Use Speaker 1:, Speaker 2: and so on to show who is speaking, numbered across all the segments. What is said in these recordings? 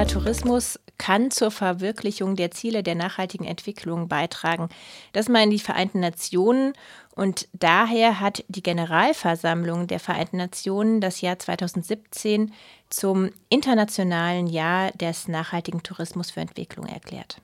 Speaker 1: Tourismus kann zur Verwirklichung der Ziele der nachhaltigen Entwicklung beitragen. Das meinen die Vereinten Nationen. Und daher hat die Generalversammlung der Vereinten Nationen das Jahr 2017 zum Internationalen Jahr des nachhaltigen Tourismus für Entwicklung erklärt.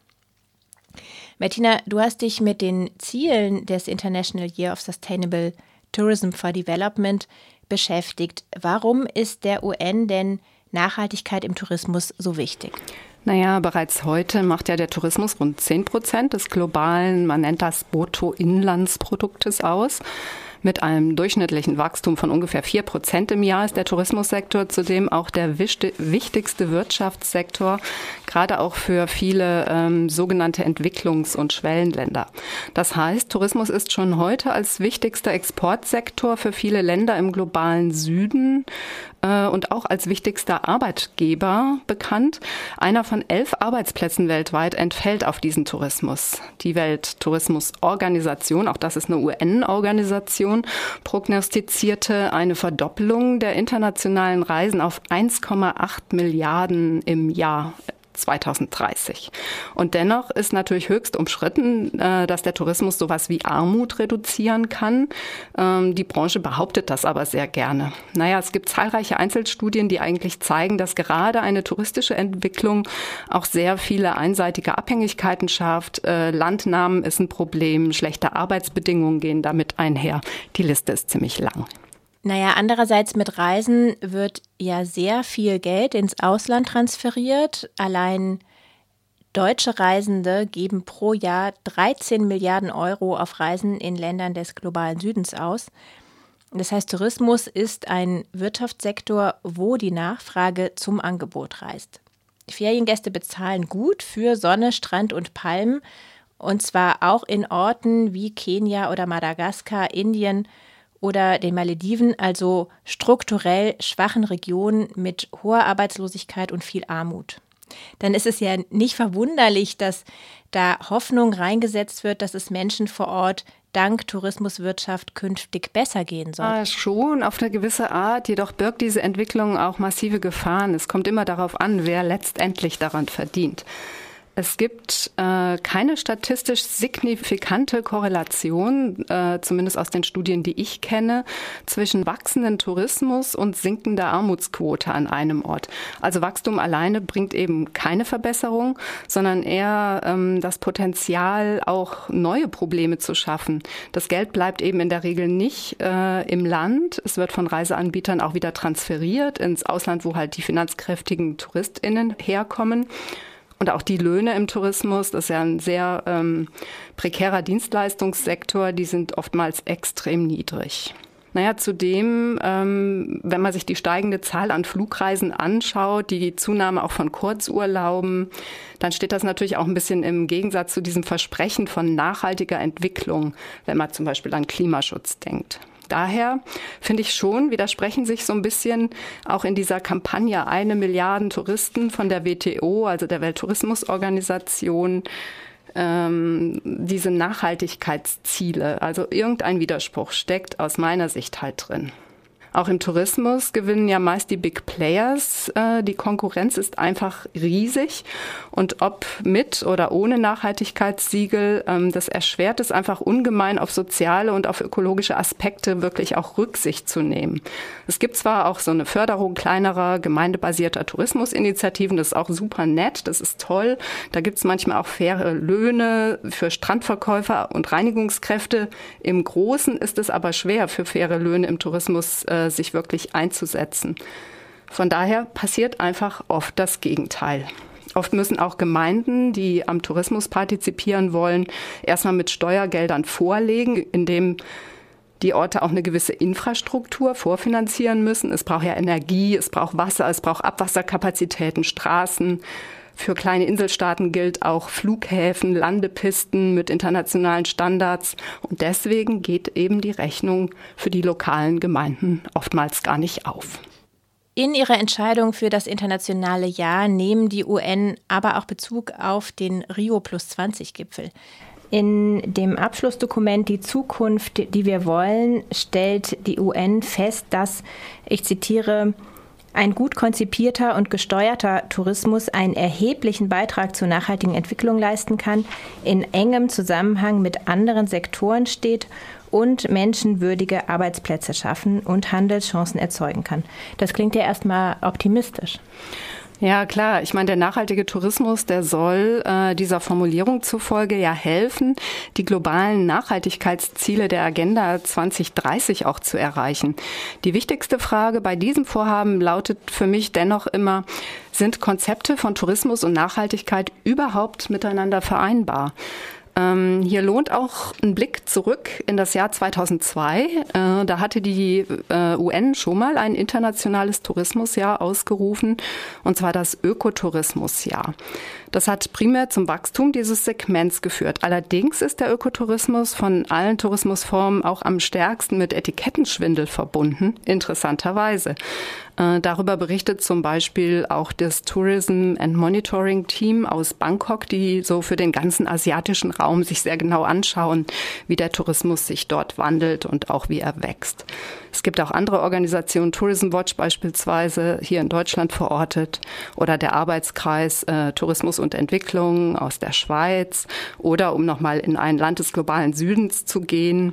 Speaker 1: Martina, du hast dich mit den Zielen des International Year of Sustainable Tourism for Development beschäftigt. Warum ist der UN denn Nachhaltigkeit im Tourismus so wichtig?
Speaker 2: Naja, bereits heute macht ja der Tourismus rund 10% des globalen, man nennt das Bruttoinlandsproduktes aus. Mit einem durchschnittlichen Wachstum von ungefähr 4% im Jahr ist der Tourismussektor zudem auch der wichtigste Wirtschaftssektor, gerade auch für viele sogenannte Entwicklungs- und Schwellenländer. Das heißt, Tourismus ist schon heute als wichtigster Exportsektor für viele Länder im globalen Süden und auch als wichtigster Arbeitgeber bekannt. Einer von 11 Arbeitsplätzen weltweit entfällt auf diesen Tourismus. Die Welttourismusorganisation, auch das ist eine UN-Organisation, prognostizierte eine Verdoppelung der internationalen Reisen auf 1,8 Milliarden im Jahr 2030. Und dennoch ist natürlich höchst umstritten, dass der Tourismus sowas wie Armut reduzieren kann. Die Branche behauptet das aber sehr gerne. Naja, es gibt zahlreiche Einzelstudien, die eigentlich zeigen, dass gerade eine touristische Entwicklung auch sehr viele einseitige Abhängigkeiten schafft. Landnahmen ist ein Problem, schlechte Arbeitsbedingungen gehen damit einher. Die Liste ist ziemlich lang.
Speaker 1: Naja, andererseits mit Reisen wird ja sehr viel Geld ins Ausland transferiert. Allein deutsche Reisende geben pro Jahr 13 Milliarden Euro auf Reisen in Ländern des globalen Südens aus. Das heißt, Tourismus ist ein Wirtschaftssektor, wo die Nachfrage zum Angebot reißt. Feriengäste bezahlen gut für Sonne, Strand und Palmen, und zwar auch in Orten wie Kenia oder Madagaskar, Indien oder den Malediven, also strukturell schwachen Regionen mit hoher Arbeitslosigkeit und viel Armut. Dann ist es ja nicht verwunderlich, dass da Hoffnung reingesetzt wird, dass es Menschen vor Ort dank Tourismuswirtschaft künftig besser gehen soll.
Speaker 2: Ja, schon auf eine gewisse Art, jedoch birgt diese Entwicklung auch massive Gefahren. Es kommt immer darauf an, wer letztendlich daran verdient. Es gibt keine statistisch signifikante Korrelation, zumindest aus den Studien, die ich kenne, zwischen wachsendem Tourismus und sinkender Armutsquote an einem Ort. Also Wachstum alleine bringt eben keine Verbesserung, sondern eher das Potenzial, auch neue Probleme zu schaffen. Das Geld bleibt eben in der Regel nicht im Land. Es wird von Reiseanbietern auch wieder transferiert ins Ausland, wo halt die finanzkräftigen TouristInnen herkommen. Und auch die Löhne im Tourismus, das ist ja ein sehr prekärer Dienstleistungssektor, die sind oftmals extrem niedrig. Naja, zudem, wenn man sich die steigende Zahl an Flugreisen anschaut, die Zunahme auch von Kurzurlauben, dann steht das natürlich auch ein bisschen im Gegensatz zu diesem Versprechen von nachhaltiger Entwicklung, wenn man zum Beispiel an Klimaschutz denkt. Daher finde ich schon, widersprechen sich so ein bisschen auch in dieser Kampagne 1 Milliarde Touristen von der WTO, also der Welttourismusorganisation, diese Nachhaltigkeitsziele. Also irgendein Widerspruch steckt aus meiner Sicht halt drin. Auch im Tourismus gewinnen ja meist die Big Players. Die Konkurrenz ist einfach riesig. Und ob mit oder ohne Nachhaltigkeitssiegel, das erschwert es einfach ungemein, auf soziale und auf ökologische Aspekte wirklich auch Rücksicht zu nehmen. Es gibt zwar auch so eine Förderung kleinerer, gemeindebasierter Tourismusinitiativen. Das ist auch super nett, das ist toll. Da gibt es manchmal auch faire Löhne für Strandverkäufer und Reinigungskräfte. Im Großen ist es aber schwer, für faire Löhne im Tourismus sich wirklich einzusetzen. Von daher passiert einfach oft das Gegenteil. Oft müssen auch Gemeinden, die am Tourismus partizipieren wollen, erstmal mit Steuergeldern vorlegen, indem die Orte auch eine gewisse Infrastruktur vorfinanzieren müssen. Es braucht ja Energie, es braucht Wasser, es braucht Abwasserkapazitäten, Straßen. Für kleine Inselstaaten gilt auch Flughäfen, Landepisten mit internationalen Standards. Und deswegen geht eben die Rechnung für die lokalen Gemeinden oftmals gar nicht auf.
Speaker 1: In ihrer Entscheidung für das internationale Jahr nehmen die UN aber auch Bezug auf den Rio+20-Gipfel. In dem Abschlussdokument Die Zukunft, die wir wollen, stellt die UN fest, dass, ich zitiere, ein gut konzipierter und gesteuerter Tourismus einen erheblichen Beitrag zur nachhaltigen Entwicklung leisten kann, in engem Zusammenhang mit anderen Sektoren steht und menschenwürdige Arbeitsplätze schaffen und Handelschancen erzeugen kann. Das klingt ja erstmal optimistisch.
Speaker 2: Ja, klar. Ich meine, der nachhaltige Tourismus, der soll dieser Formulierung zufolge ja helfen, die globalen Nachhaltigkeitsziele der Agenda 2030 auch zu erreichen. Die wichtigste Frage bei diesem Vorhaben lautet für mich dennoch immer, sind Konzepte von Tourismus und Nachhaltigkeit überhaupt miteinander vereinbar? Hier lohnt auch ein Blick zurück in das Jahr 2002. Da hatte die UN schon mal ein internationales Tourismusjahr ausgerufen, und zwar das Ökotourismusjahr. Das hat primär zum Wachstum dieses Segments geführt. Allerdings ist der Ökotourismus von allen Tourismusformen auch am stärksten mit Etikettenschwindel verbunden, interessanterweise. Darüber berichtet zum Beispiel auch das Tourism and Monitoring Team aus Bangkok, die so für den ganzen asiatischen Raum sich sehr genau anschauen, wie der Tourismus sich dort wandelt und auch wie er wächst. Es gibt auch andere Organisationen, Tourism Watch beispielsweise, hier in Deutschland verortet, oder der Arbeitskreis Tourismus und Entwicklung aus der Schweiz, oder um nochmal in ein Land des globalen Südens zu gehen.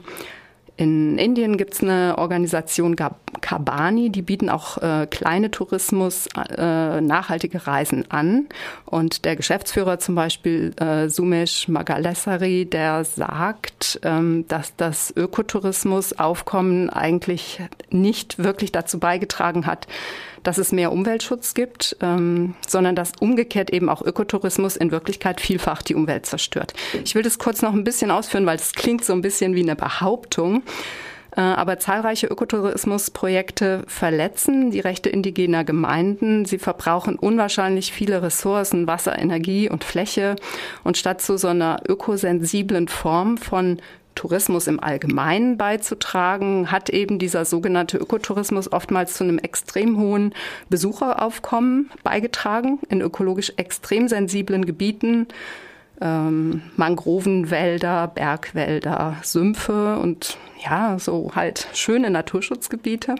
Speaker 2: In Indien gibt es eine Organisation Kabani, die bieten auch kleine Tourismus, nachhaltige Reisen an. Und der Geschäftsführer zum Beispiel, Sumesh Magalesari, der sagt, dass das Ökotourismusaufkommen eigentlich nicht wirklich dazu beigetragen hat, dass es mehr Umweltschutz gibt, sondern dass umgekehrt eben auch Ökotourismus in Wirklichkeit vielfach die Umwelt zerstört. Ich will das kurz noch ein bisschen ausführen, weil das klingt so ein bisschen wie eine Behauptung. Aber zahlreiche Ökotourismusprojekte verletzen die Rechte indigener Gemeinden. Sie verbrauchen unwahrscheinlich viele Ressourcen, Wasser, Energie und Fläche. Und statt zu so einer ökosensiblen Form von Tourismus im Allgemeinen beizutragen, hat eben dieser sogenannte Ökotourismus oftmals zu einem extrem hohen Besucheraufkommen beigetragen in ökologisch extrem sensiblen Gebieten, Mangrovenwälder, Bergwälder, Sümpfe und ja, so halt schöne Naturschutzgebiete.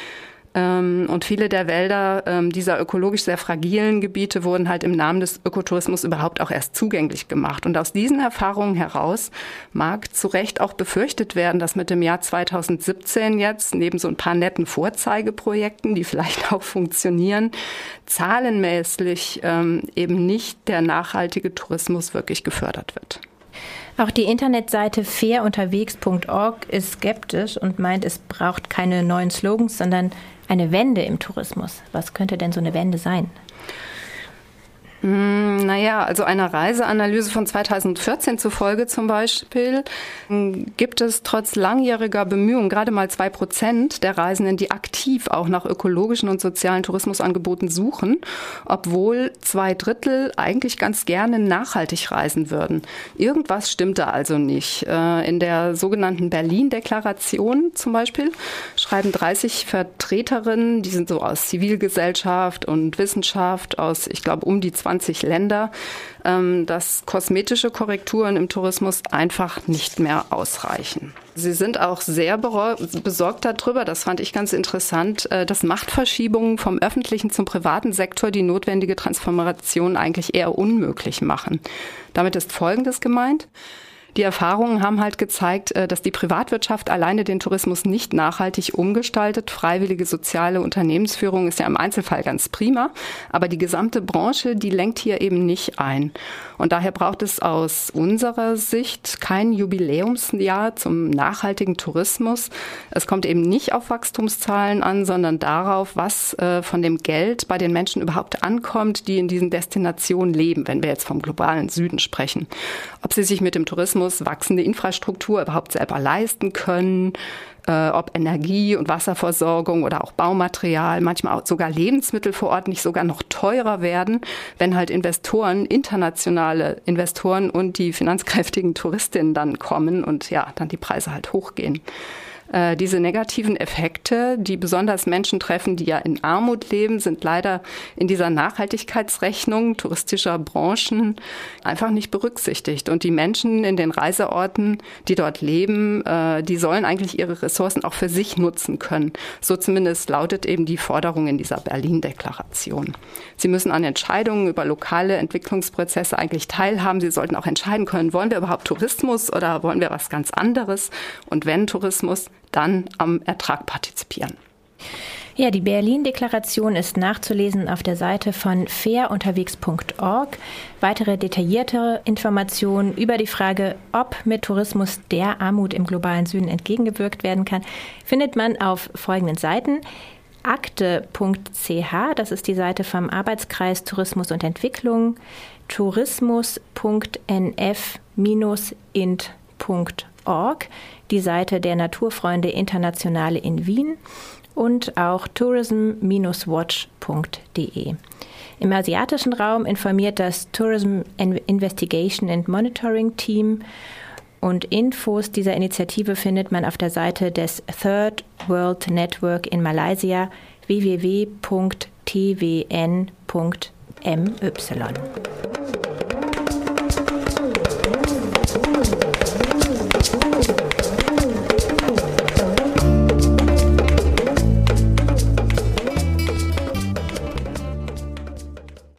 Speaker 2: Und viele der Wälder dieser ökologisch sehr fragilen Gebiete wurden halt im Namen des Ökotourismus überhaupt auch erst zugänglich gemacht. Und aus diesen Erfahrungen heraus mag zu Recht auch befürchtet werden, dass mit dem Jahr 2017 jetzt neben so ein paar netten Vorzeigeprojekten, die vielleicht auch funktionieren, zahlenmäßig eben nicht der nachhaltige Tourismus wirklich gefördert wird.
Speaker 1: Auch die Internetseite fairunterwegs.org ist skeptisch und meint, es braucht keine neuen Slogans, sondern eine Wende im Tourismus. Was könnte denn so eine Wende sein?
Speaker 2: Naja, also einer Reiseanalyse von 2014 zufolge zum Beispiel gibt es trotz langjähriger Bemühungen gerade mal 2% der Reisenden, die aktiv auch nach ökologischen und sozialen Tourismusangeboten suchen, obwohl 2/3 eigentlich ganz gerne nachhaltig reisen würden. Irgendwas stimmt da also nicht. In der sogenannten Berlin-Deklaration zum Beispiel schreiben 30 Vertreterinnen, die sind so aus Zivilgesellschaft und Wissenschaft, aus, ich glaube, um die 20 Länder, dass kosmetische Korrekturen im Tourismus einfach nicht mehr ausreichen. Sie sind auch sehr besorgt darüber, das fand ich ganz interessant, dass Machtverschiebungen vom öffentlichen zum privaten Sektor die notwendige Transformation eigentlich eher unmöglich machen. Damit ist Folgendes gemeint. Die Erfahrungen haben halt gezeigt, dass die Privatwirtschaft alleine den Tourismus nicht nachhaltig umgestaltet. Freiwillige soziale Unternehmensführung ist ja im Einzelfall ganz prima, aber die gesamte Branche, die lenkt hier eben nicht ein. Und daher braucht es aus unserer Sicht kein Jubiläumsjahr zum nachhaltigen Tourismus. Es kommt eben nicht auf Wachstumszahlen an, sondern darauf, was von dem Geld bei den Menschen überhaupt ankommt, die in diesen Destinationen leben, wenn wir jetzt vom globalen Süden sprechen. Ob sie sich mit dem Tourismus wachsende Infrastruktur überhaupt selber leisten können, ob Energie- und Wasserversorgung oder auch Baumaterial, manchmal auch sogar Lebensmittel vor Ort nicht sogar noch teurer werden, wenn halt Investoren, internationale Investoren und die finanzkräftigen Touristinnen dann kommen und ja, dann die Preise halt hochgehen. Diese negativen Effekte, die besonders Menschen treffen, die ja in Armut leben, sind leider in dieser Nachhaltigkeitsrechnung touristischer Branchen einfach nicht berücksichtigt. Und die Menschen in den Reiseorten, die dort leben, die sollen eigentlich ihre Ressourcen auch für sich nutzen können. So zumindest lautet eben die Forderung in dieser Berlin-Deklaration. Sie müssen an Entscheidungen über lokale Entwicklungsprozesse eigentlich teilhaben. Sie sollten auch entscheiden können, wollen wir überhaupt Tourismus oder wollen wir was ganz anderes? Und wenn Tourismus, dann am Ertrag partizipieren.
Speaker 1: Ja, die Berlin-Deklaration ist nachzulesen auf der Seite von fairunterwegs.org. Weitere detaillierte Informationen über die Frage, ob mit Tourismus der Armut im globalen Süden entgegengewirkt werden kann, findet man auf folgenden Seiten. akte.ch, das ist die Seite vom Arbeitskreis Tourismus und Entwicklung, tourismus.nf-int.org, die Seite der Naturfreunde Internationale in Wien und auch tourism-watch.de. Im asiatischen Raum informiert das Tourism Investigation and Monitoring Team und Infos dieser Initiative findet man auf der Seite des Third World Network in Malaysia www.twn.my.